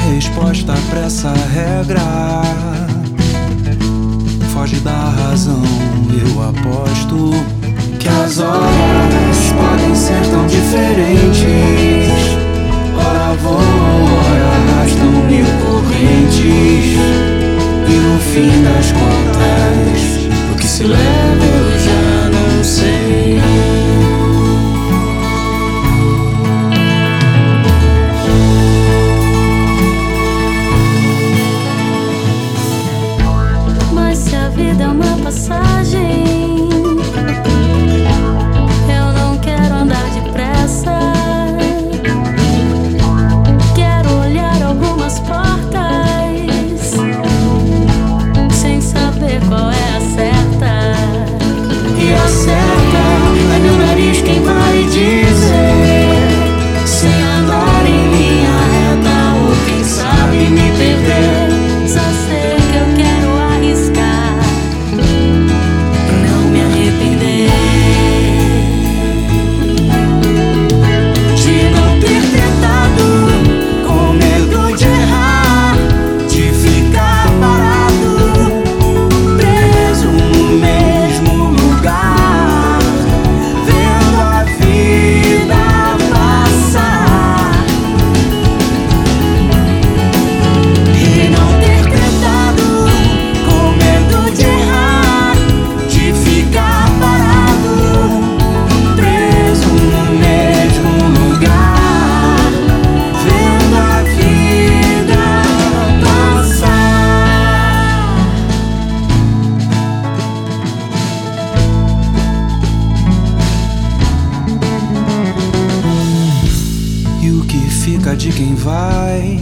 resposta pra essa regra. Foge da razão, eu aposto que as horas podem ser tão diferentes. Ora voam, ora arrastam mil correntes. E no fim das contas, o que se leva eu já não sei. Mas se a vida é uma passagem, eu não quero andar depressa. Quero olhar algumas portas sem saber qual é a certa. E a certa é meu nariz quem vai dizer, sem andar em linha reta ou quem sabe me perder. Só sei que eu quero arriscar, não me arrepender De não ter tentado, com medo de errar, de ficar parado, preso no mesmo lugar, vendo a vida passar. E não ter tentado, com medo de errar, de ficar parado, preso no mesmo lugar, vendo a vida passar. E o que fica de quem vai?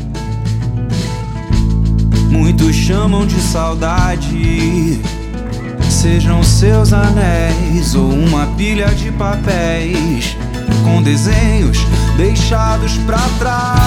Muitos chamam de saudade, sejam seus anéis ou uma pilha de papéis com desenhos deixados pra trás.